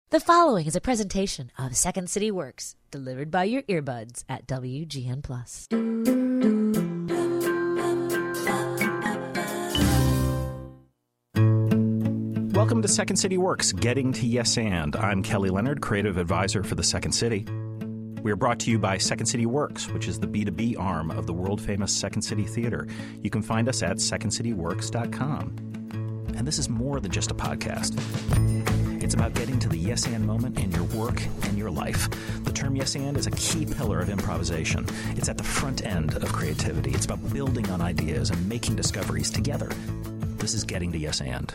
The following is a presentation of Second City Works, delivered by your earbuds at WGN+. Welcome to Second City Works, Getting to Yes And. I'm Kelly Leonard, creative advisor for the Second City. We are brought to you by Second City Works, which is the B2B arm of the world-famous Second City Theater. You can find us at secondcityworks.com. And this is more than just a podcast. It's about getting to the yes and moment in your work and your life. The term yes and is a key pillar of improvisation. It's at the front end of creativity. It's about building on ideas and making discoveries together. This is Getting to Yes And.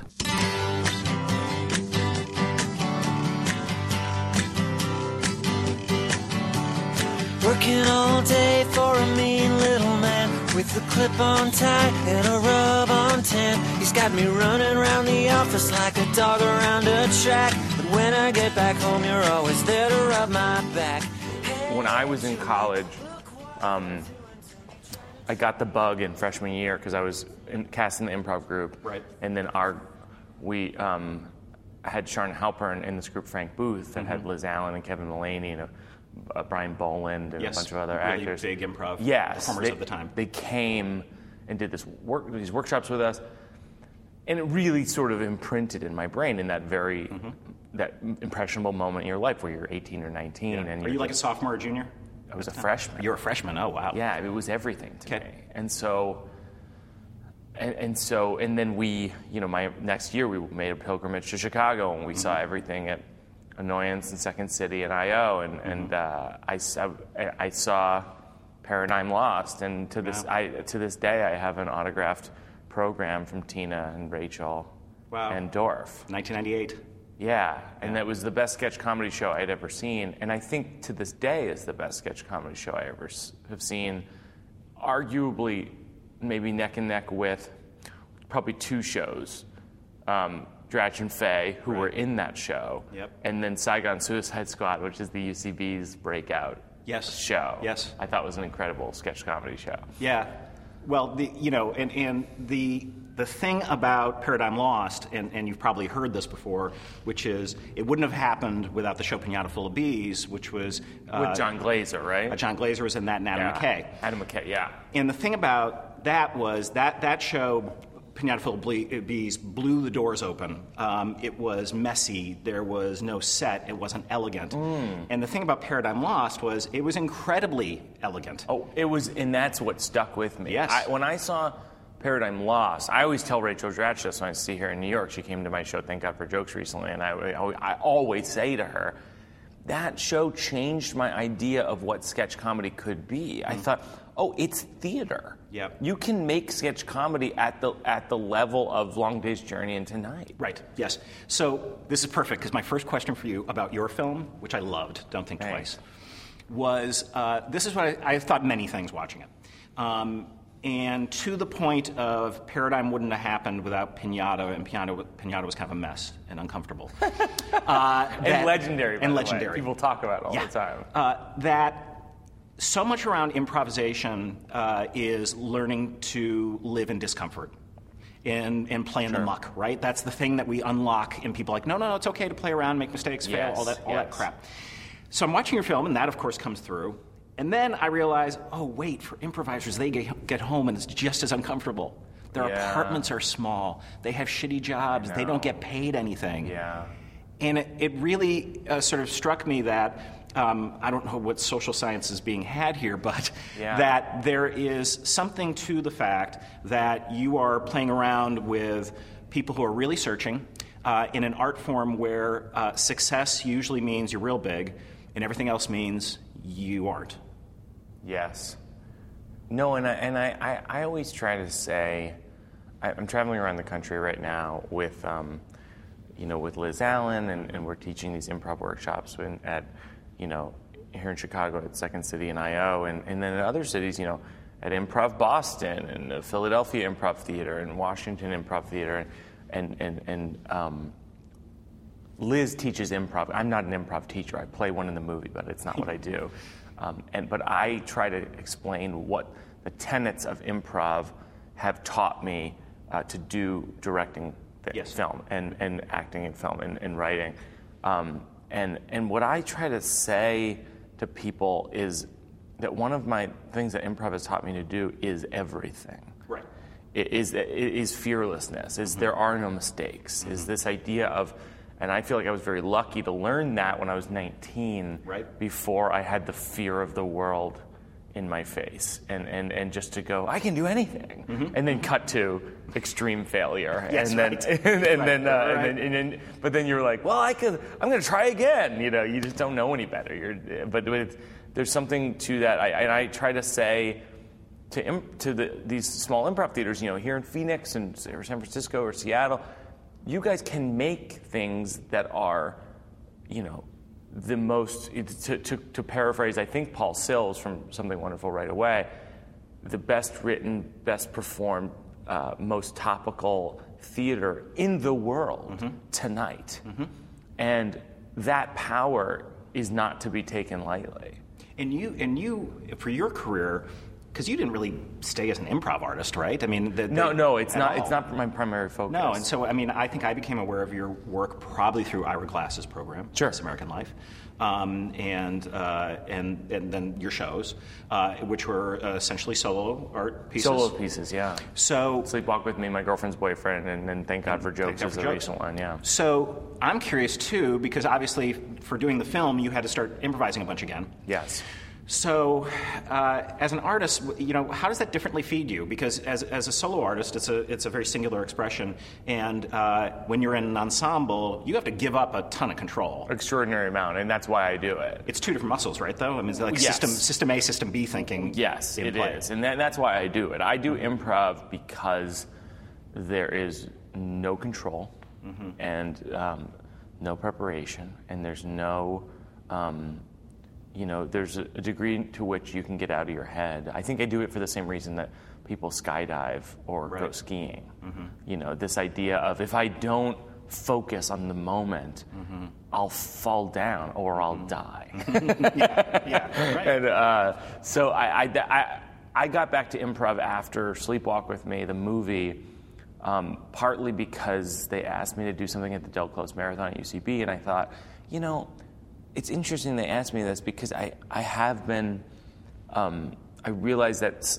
Working all day for a mean little man with a clip-on tie and a rub-on tan. He's got me running around the office like a dog around a track. But when I get back home, you're always there to rub my back. When I was in college, I got the bug in freshman year because I was cast in the improv group. Right. And then we had Sharon Halpern in this group, Frank Booth, that had Liz Allen and Kevin Mullaney and Brian Boland and a bunch of other actors. Big improv performers of the time. They came and did these workshops with us, and it really sort of imprinted in my brain in that very that impressionable moment in your life where you're 18 or 19. Yeah. And Are you like a sophomore or junior? I was a freshman. You're a freshman. Oh wow. Yeah, it was everything to me. And so, and then we, my next year we made a pilgrimage to Chicago and we saw everything at Annoyance and Second City and I.O. and I saw Paradigm Lost, and to this day I have an autographed program from Tina and Rachel and Dorf. 1998. Yeah, and that was the best sketch comedy show I had ever seen, and I think to this day is the best sketch comedy show I ever have seen, arguably maybe neck and neck with probably two shows. Dratch and Faye, who were in that show, and then Saigon Suicide Squad, which is the UCB's breakout show. Yes, I thought was an incredible sketch comedy show. Yeah, well, the thing about Paradigm Lost, and you've probably heard this before, which is it wouldn't have happened without the show Pinata Full of Bees, which was with John Glazer, right? John Glazer was in that, and Adam McKay. Adam McKay, yeah. And the thing about that was that show, Pinata Full of Bees, blew the doors open. It was messy. There was no set. It wasn't elegant. And the thing about Paradigm Lost was it was incredibly elegant. Oh, it was, and that's what stuck with me. Yes. When I saw Paradigm Lost, I always tell Rachel Dratch this when I see her in New York. She came to my show, Thank God for Jokes, recently, and I always say to her, that show changed my idea of what sketch comedy could be. I thought, it's theater. Yep. You can make sketch comedy at the level of Long Day's Journey and Tonight. Right, yes. So this is perfect, because my first question for you about your film, which I loved, don't think twice, was this is what I thought many things watching it. And to the point of Paradigm wouldn't have happened without Pinata, and Pinata was kind of a mess and uncomfortable. And legendary, by the way. Legendary. People talk about it all the time. That so much around improvisation is learning to live in discomfort and play in the muck, right? That's the thing that we unlock in people like, no, it's okay to play around, make mistakes, fail, all that crap. So I'm watching your film, and that, of course, comes through. And then I realize, for improvisers, they get home and it's just as uncomfortable. Their apartments are small. They have shitty jobs. They don't get paid anything. Yeah. And it really sort of struck me that, I don't know what social science is being had here, but that there is something to the fact that you are playing around with people who are really searching in an art form where success usually means you're real big and everything else means you aren't. Yes. No, and I always try to say, I'm traveling around the country right now with, with Liz Allen, and we're teaching these improv workshops here in Chicago at Second City and I.O., and then in other cities, at Improv Boston and the Philadelphia Improv Theater and Washington Improv Theater, and Liz teaches improv. I'm not an improv teacher. I play one in the movie, but it's not what I do. But I try to explain what the tenets of improv have taught me to do directing film and acting in film and writing. And what I try to say to people is that one of my things that improv has taught me to do is everything. Right. It is fearlessness, is there are no mistakes, is this idea of, and I feel like I was very lucky to learn that when I was 19, Right. before I had the fear of the world in my face, and just to go, I can do anything, and then cut to extreme failure, Yes, and then right. and then but then you're like, well, I'm going to try again. You just don't know any better. But there's something to that. I try to say to these small improv theaters, here in Phoenix and or San Francisco or Seattle, you guys can make things that are, the most, to paraphrase, I think Paul Sills from Something Wonderful Right Away, the best written, best performed, most topical theater in the world tonight. And that power is not to be taken lightly. And you, for your career, because you didn't really stay as an improv artist, right? I mean, no, it's not. It's not my primary focus. No, and so I think I became aware of your work probably through Ira Glass's program, Sure. This American Life, and then your shows, which were essentially solo art pieces. Solo pieces, yeah. So Sleepwalk with Me, My Girlfriend's Boyfriend, and then Thank God for Jokes is the recent one, yeah. So I'm curious too, because obviously for doing the film, you had to start improvising a bunch again. Yes. So, as an artist, how does that differently feed you? Because as a solo artist, it's a very singular expression, and when you're in an ensemble, you have to give up a ton of control. Extraordinary amount, and that's why I do it. It's two different muscles, right? Though, I mean, it's like Yes. system A, system B thinking. Yes, in it play. is, and that's why I do it. I do improv because there is no control and no preparation, and there's no. There's a degree to which you can get out of your head. I think I do it for the same reason that people skydive or go skiing. This idea of if I don't focus on the moment, I'll fall down or I'll die. Yeah, right. And so I got back to improv after Sleepwalk with Me, the movie, partly because they asked me to do something at the Del Close Marathon at UCB, and I thought, it's interesting they asked me this because I have been, I realized that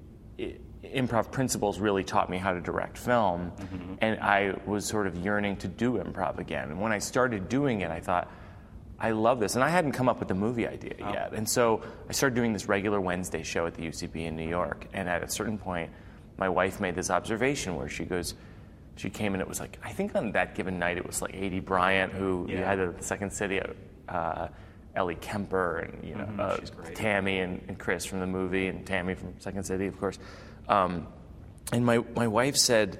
improv principles really taught me how to direct film, and I was sort of yearning to do improv again. And when I started doing it, I thought, I love this. And I hadn't come up with the movie idea yet. And so I started doing this regular Wednesday show at the UCB in New York. And at a certain point, my wife made this observation where she came and it was like, I think on that given night, it was like A.D. Bryant, who you had at the Second City, Ellie Kemper, and Tammy and Chris from the movie, and Tammy from Second City, of course. And my wife said,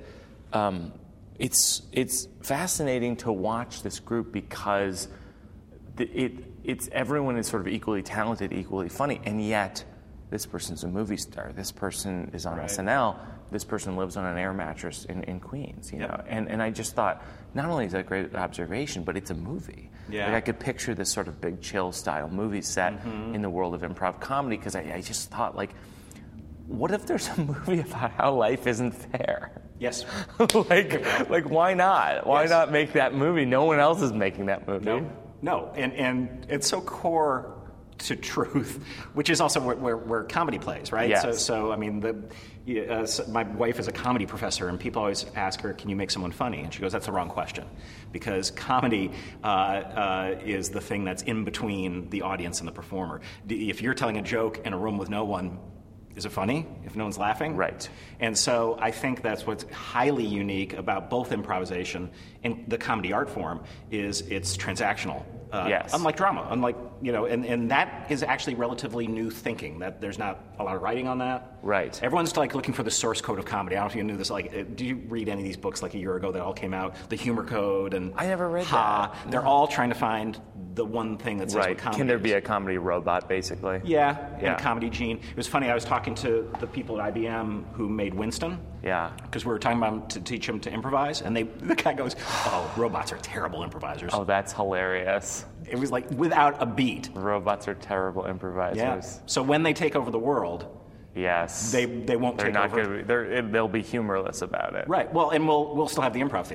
it's fascinating to watch this group because it's everyone is sort of equally talented, equally funny, and yet this person's a movie star, this person is on SNL, this person lives on an air mattress in Queens, know. And I just thought, not only is that a great observation, but it's a movie. Yeah. Like I could picture this sort of Big Chill style movie set in the world of improv comedy, because I just thought, like, what if there's a movie about how life isn't fair? Yes. like why not? Why not make that movie? No one else is making that movie. No, and it's so core to truth, which is also where comedy plays, right? Yes. So I mean, my wife is a comedy professor, and people always ask her, "Can you make someone funny?" And she goes, "That's the wrong question, because comedy is the thing that's in between the audience and the performer. If you're telling a joke in a room with no one, is it funny if no one's laughing?" Right. And so I think that's what's highly unique about both improvisation and the comedy art form is it's transactional. Yes. Unlike drama, and that is actually relatively new thinking. That there's not a lot of writing on that. Right. Everyone's like looking for the source code of comedy. I don't know if you knew this. Like, did you read any of these books like a year ago that all came out? The Humor Code and I never read Ha. that. They're all trying to find the one thing that says what comedy Can there is. be a comedy robot, basically? Yeah, and a comedy gene. It was funny, I was talking to the people at IBM who made Winston. Yeah. Because we were talking about him to teach him to improvise, and the guy goes, "Oh, robots are terrible improvisers." Oh, that's hilarious. It was like without a beat. Robots are terrible improvisers. Yeah. So when they take over the world, Yes. they won't They're take not over. They'll be humorless about it. Right. Well, and we'll still have the improv theaters.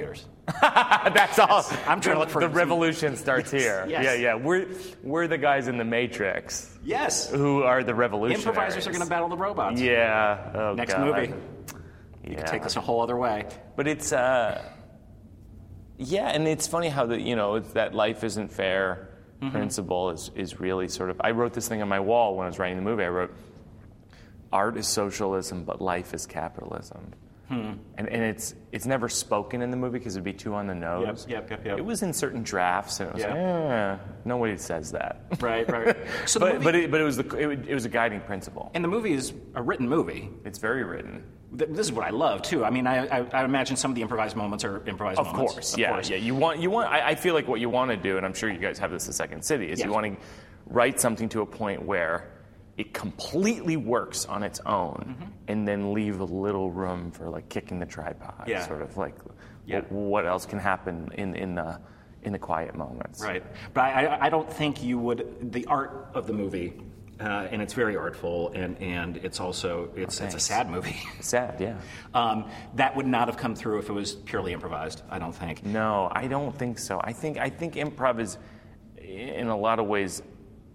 That's all. I'm trying to look for the some- revolution starts here. Yes. Yeah. We're the guys in the Matrix Yes. who are the revolutionaries. Improvisers are going to battle the robots. Yeah. Oh, Next God. movie. Yeah. You can take this a whole other way. But it's yeah, and it's funny how it's that life isn't fair principle is really sort of. I wrote this thing on my wall when I was writing the movie. I wrote, "Art is socialism, but life is capitalism." And it's never spoken in the movie because it'd be too on the nose. Yep. It was in certain drafts, and it was nobody says that. Right. So but it was a guiding principle. And the movie is a written movie. It's very written. This is what I love too. I mean, I imagine some of the improvised moments are improvised Of moments. course, yeah. You want. I feel like what you want to do, and I'm sure you guys have this at Second City, is Yes. you want to write something to a point where it completely works on its own, and then leave a little room for like kicking the tripod. Yeah. Sort of like, Yeah. what else can happen in the quiet moments. Right. But I don't think you would. The art of the movie. And it's very artful, and it's also it's a sad movie. Sad, yeah. That would not have come through if it was purely improvised. I don't think. No, I don't think so. I think improv is, in a lot of ways,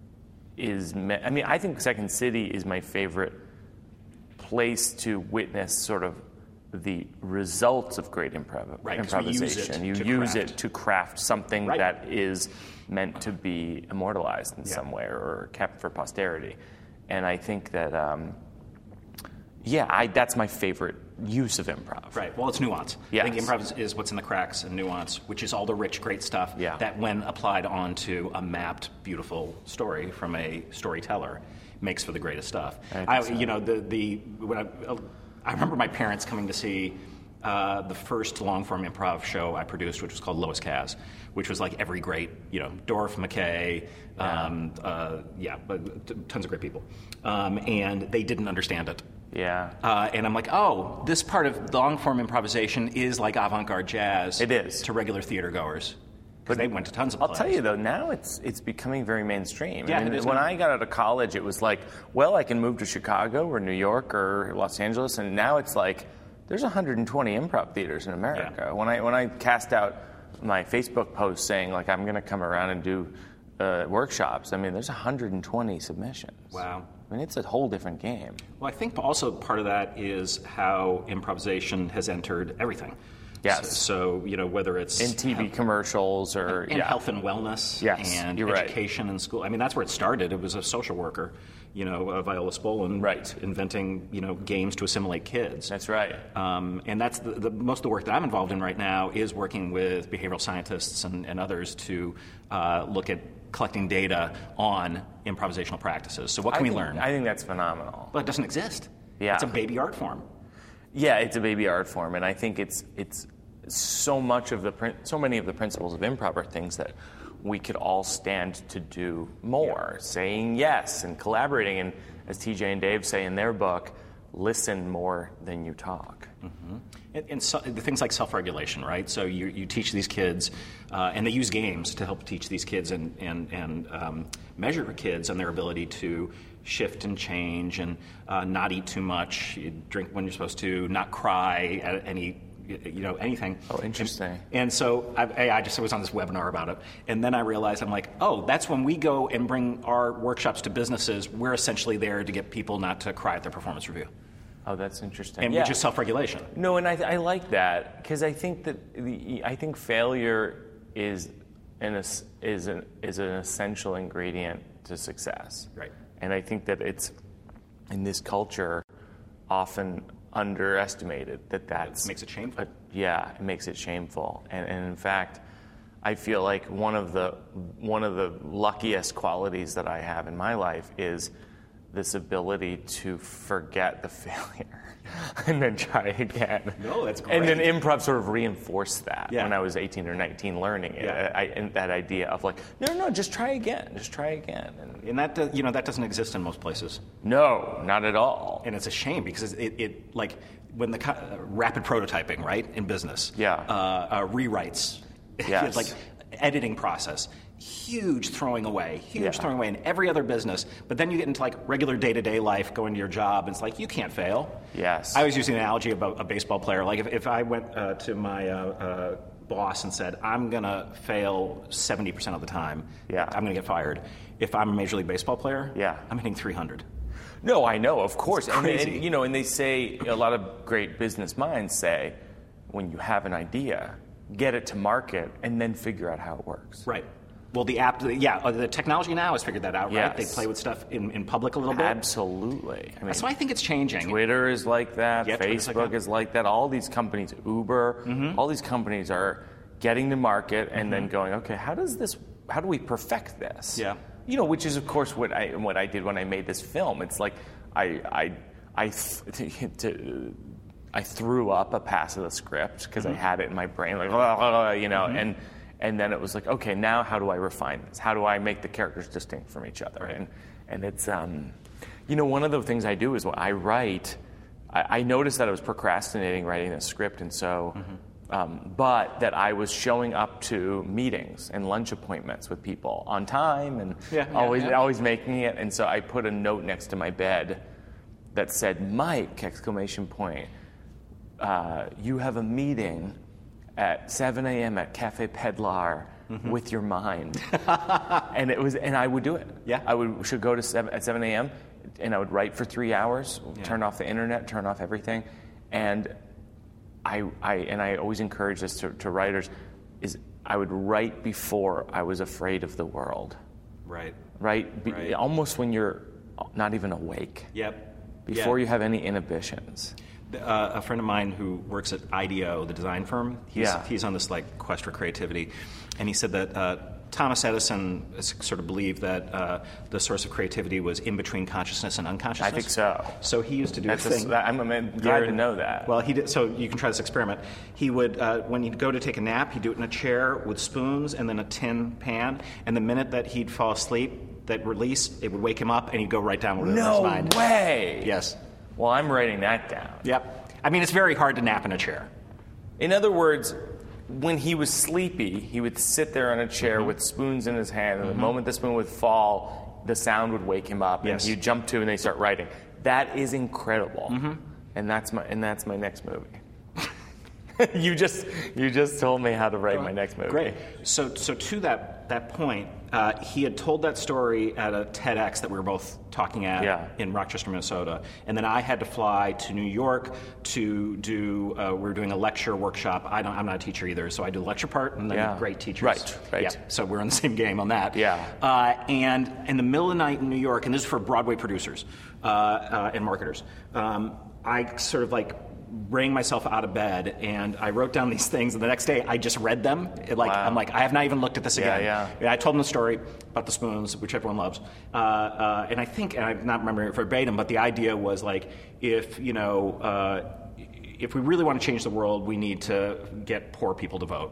I think Second City is my favorite place to witness sort of the results of great Right, 'cause we use improvisation. it You to use craft. it to craft something Right. that is meant to be immortalized in Yeah. some way or kept for posterity. And I think that, that's my favorite use of improv. Right. Well, it's nuance. Yes. I think improv is what's in the cracks and nuance, which is all the rich, great stuff Yeah. that, when applied onto a mapped, beautiful story from a storyteller, makes for the greatest stuff. I think so. I remember my parents coming to see the first long-form improv show I produced, which was called Lois Kaz, which was like every great, Dorff, McKay, but tons of great people, and they didn't understand it. Yeah. And I'm like, oh, this part of long-form improvisation is like avant-garde jazz. It is. To regular theater goers. Because they went to tons of I'll plays. tell you though, now it's becoming very mainstream. Yeah, it is when now. I got out of college, it was like, well, I can move to Chicago or New York or Los Angeles, and now it's like there's 120 improv theaters in America. Yeah. When I cast out my Facebook post saying like I'm going to come around and do workshops, there's 120 submissions. Wow. It's a whole different game. Well, I think also part of that is how improvisation has entered everything. Yes. So whether it's In TV commercials or in health and wellness, Yes, and you're right. education and school. That's where it started. It was a social worker, Viola Spolin, Right. inventing games to assimilate kids. That's right. And that's the most of the work that I'm involved in right now is working with behavioral scientists and others to look at collecting data on improvisational practices. So what can we learn? I think that's phenomenal. Well, it doesn't exist. Yeah. It's a baby art form. Yeah, it's a baby art form, and I think it's so many of the principles of improv are things that we could all stand to do more. Yeah. Saying yes and collaborating, and as TJ and Dave say in their book, listen more than you talk. And so, the things like self-regulation, right? So you teach these kids, and they use games to help teach these kids and measure kids on their ability to shift and change and not eat too much, you drink when you're supposed to, not cry at anything. Oh, interesting. And so I just was on this webinar about it, and then I realized I'm like, oh, that's when we go and bring our workshops to businesses. We're essentially there to get people not to cry at their performance review. Oh, that's interesting. And which is self-regulation. No, and I like that because I think that failure is an essential ingredient to success. Right. And I think that it's in this culture often underestimated that makes it shameful. It makes it shameful. And in fact, I feel like one of the luckiest qualities that I have in my life is this ability to forget the failure and then try again. No, that's great. And then improv sort of reinforced that Yeah. when I was 18 or 19 learning it. Yeah. And that idea of like, no, just try again. And that that doesn't exist in most places. No, not at all. And it's a shame because it like when the rapid prototyping, right, in business. Yeah. Rewrites. Yes. Like editing process. Huge throwing away in every other business. But then you get into like regular day-to-day life, going to your job, and it's like, you can't fail. Yes. I always use the analogy about a baseball player. Like if I went to my boss and said, I'm going to fail 70% of the time, Yeah. I'm going to get fired. If I'm a Major League Baseball player, Yeah. I'm hitting 300. No, I know, of course. It's crazy. And, you know, and they say, a lot of great business minds say, when you have an idea, get it to market and then figure out how it works. Right. Well, the technology now has figured that out, right? Yes. They play with stuff in public a little bit. Absolutely. I mean, So I think it's changing. Twitter is like that. Yeah, Twitter's like Facebook that. is like that. All these companies, Uber, all these companies are getting to market and then going, okay, how do we perfect this? Yeah. You know, which is of course what I did when I made this film. It's like I threw up a pass of the script because I had it in my brain, like, you know, and then it was like, okay, now how do I refine this? How do I make the characters distinct from each other? Right. And it's, you know, one of the things I do is when I write, I noticed that I was procrastinating writing the script, and so, but that I was showing up to meetings and lunch appointments with people on time and always making it. And so I put a note next to my bed that said, Mike, ! You have a meeting at 7 a.m. at Cafe Pedlar with your mind. and I would do it. Yeah. Should go to at 7 a.m. and I would write for 3 hours, turn off the internet, turn off everything. And I always encourage this to writers, is I would write before I was afraid of the world. Right. Right? Right. Almost when you're not even awake. Yep. Before you have any inhibitions. A friend of mine who works at IDEO, the design firm, he's on this like quest for creativity, and he said that Thomas Edison sort of believed that the source of creativity was in between consciousness and unconsciousness. I think so. So he used to do a thing. I'm glad to know that. Well, he did. So you can try this experiment. He would, when he'd go to take a nap, he'd do it in a chair with spoons and then a tin pan. And the minute that he'd fall asleep, that release, it would wake him up, and he'd go right down with it in his mind. No way. Yes. Well, I'm writing that down. Yep. I mean, it's very hard to nap in a chair. In other words, when he was sleepy, he would sit there in a chair with spoons in his hand, and the moment the spoon would fall, the sound would wake him up, and he'd jump to, and they start writing. That is incredible, and that's my next movie. You just told me how to write my next movie. Great. So to that point, he had told that story at a TEDx that we were both talking at in Rochester, Minnesota, and then I had to fly to New York to do. We were doing a lecture workshop. I'm not a teacher either, so I do the lecture part, and then great teachers. Right. Yeah. So we're in the same game on that. Yeah. And in the middle of the night in New York, and this is for Broadway producers and marketers, I sort of like rang myself out of bed, and I wrote down these things, and the next day I just read them. I'm like, I have not even looked at this again. Yeah. I told them the story about the spoons, which everyone loves, and I think, and I'm not remembering it verbatim, but the idea was like, if we really want to change the world, we need to get poor people to vote.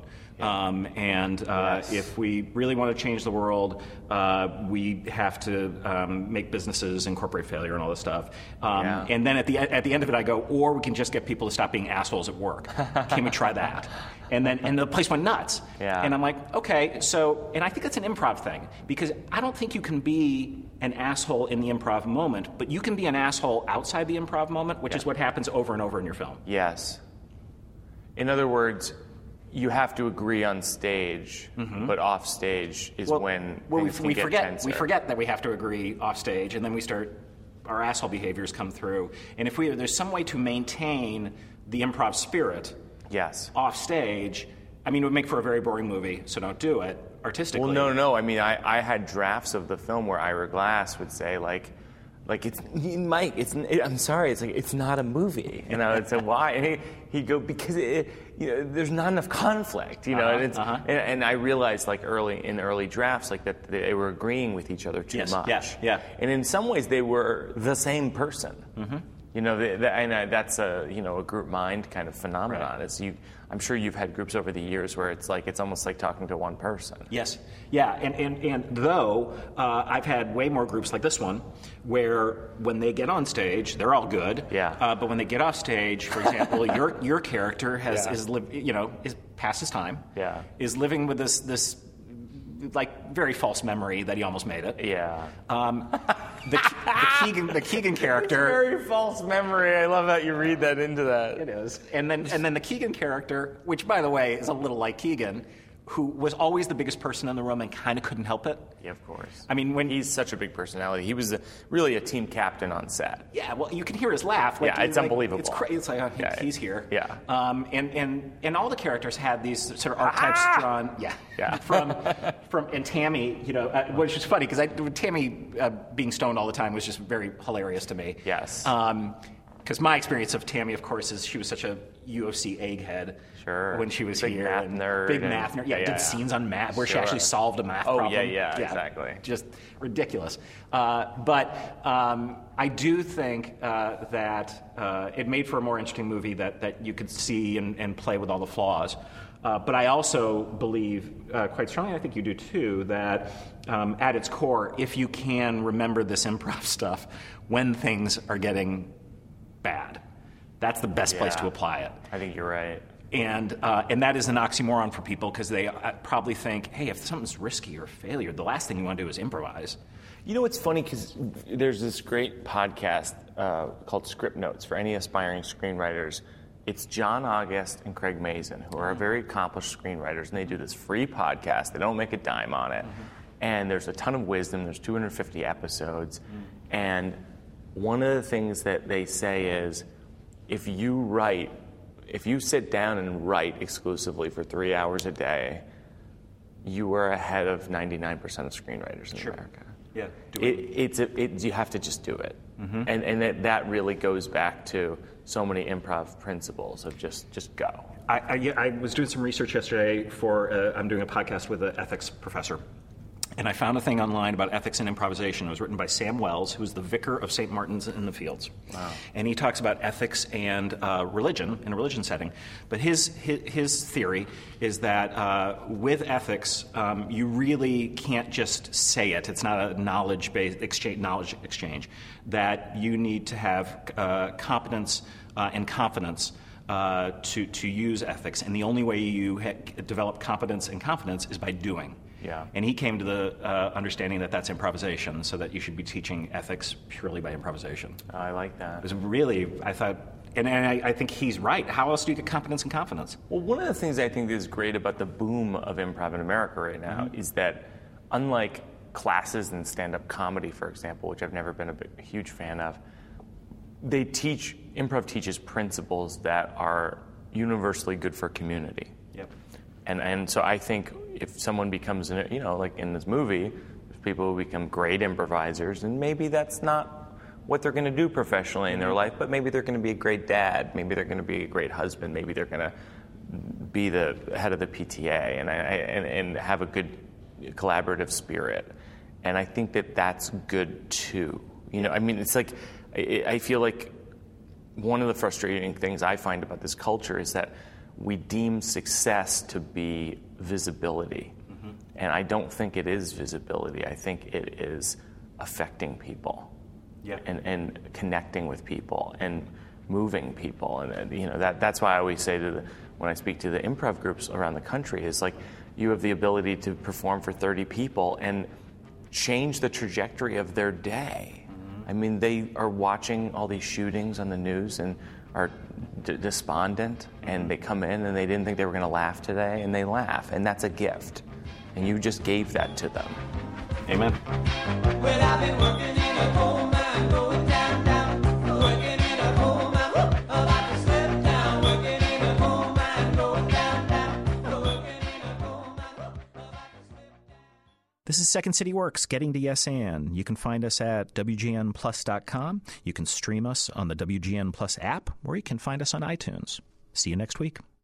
If we really want to change the world, we have to make businesses incorporate failure and all this stuff. And then at the end of it, I go, or we can just get people to stop being assholes at work. Can we try that? And the place went nuts. Yeah. And I'm like, okay, so, and I think that's an improv thing, because I don't think you can be an asshole in the improv moment, but you can be an asshole outside the improv moment, which is what happens over and over in your film. Yes. In other words, you have to agree on stage, but off stage is when things can get tenser. We forget that we have to agree off stage, and then our asshole behaviors come through. And if there's some way to maintain the improv spirit off stage, I mean, it would make for a very boring movie, so don't do it artistically. Well, no. I mean, I had drafts of the film where Ira Glass would say, like it's Mike. I'm sorry. It's like it's not a movie. And I would say why? And he'd go because there's not enough conflict. And I realized like early drafts like that they were agreeing with each other too much. Yeah. And in some ways they were the same person. And that's a group mind kind of phenomenon. Right. I'm sure you've had groups over the years where it's almost like talking to one person. Yes, yeah, and though I've had way more groups like this one, where when they get on stage, they're all good. Yeah. But when they get off stage, for example, your character is past his time. Yeah. Is living with this like very false memory that he almost made it. Yeah. the Keegan character. Very false memory. I love how you read that into that. It is. And then the Keegan character, which, by the way, is a little like Keegan, who was always the biggest person in the room and kind of couldn't help it. Yeah, of course. I mean, when he's such a big personality, he was really a team captain on set. Yeah, well, you can hear his laugh. Like, it's unbelievable. It's crazy. It's like, he's here. Yeah. And all the characters had these sort of archetypes drawn. Yeah. And Tammy, which is funny because Tammy being stoned all the time was just very hilarious to me. Yes. Because my experience of Tammy, of course, is she was such a UFC egghead when she was big here. Math nerd. Big math nerd. Yeah, did scenes on math where she actually solved a math problem. Yeah, exactly. Just ridiculous. But I do think that it made for a more interesting movie that you could see and play with all the flaws. But I also believe quite strongly, I think you do too, that at its core, if you can remember this improv stuff when things are getting bad, that's the best place to apply it. I think you're right. And that is an oxymoron for people because they probably think, hey, if something's risky or failure, the last thing you want to do is improvise. You know, it's funny because there's this great podcast called Script Notes for any aspiring screenwriters. It's John August and Craig Mazin, who are very accomplished screenwriters, and they do this free podcast. They don't make a dime on it. And there's a ton of wisdom. There's 250 episodes. And one of the things that they say is, if you sit down and write exclusively for 3 hours a day, you are ahead of 99% of screenwriters in America. Yeah, you have to just do it. And that really goes back to so many improv principles of just go. I was doing some research yesterday I'm doing a podcast with an ethics professor. And I found a thing online about ethics and improvisation. It was written by Sam Wells, who's the vicar of St. Martin's in the Fields. Wow. And he talks about ethics and religion in a religion setting. But his theory is that with ethics, you really can't just say it. It's not a knowledge exchange. That you need to have competence and confidence to use ethics. And the only way you develop competence and confidence is by doing. Yeah. And he came to the understanding that that's improvisation, so that you should be teaching ethics purely by improvisation. Oh, I like that. It was really, I thought, and I think he's right. How else do you get competence and confidence? Well, one of the things I think is great about the boom of improv in America right now is that, unlike classes in stand-up comedy, for example, which I've never been a huge fan of, improv teaches principles that are universally good for community. Yep. And so I think if someone becomes, like in this movie, there's people who become great improvisers, and maybe that's not what they're going to do professionally in their life, but maybe they're going to be a great dad, maybe they're going to be a great husband, maybe they're going to be the head of the PTA and have a good collaborative spirit. And I think that that's good too. It's like, I feel like one of the frustrating things I find about this culture is that we deem success to be visibility. And I don't think it is visibility. I think it is affecting people and connecting with people and moving people. And that's why I always say when I speak to the improv groups around the country, is like, you have the ability to perform for 30 people and change the trajectory of their day. I mean, they are watching all these shootings on the news and are despondent, and they come in and they didn't think they were going to laugh today, and they laugh, and that's a gift. And you just gave that to them. Amen. Well, I've been working in a coal mine, going down, working in a coal mine, about to slip down, working in a coal mine, going down, working in a coal mine, about to slip down. This is Second City Works, getting to Yes And. You can find us at WGNplus.com. You can stream us on the WGN Plus app, or you can find us on iTunes. See you next week.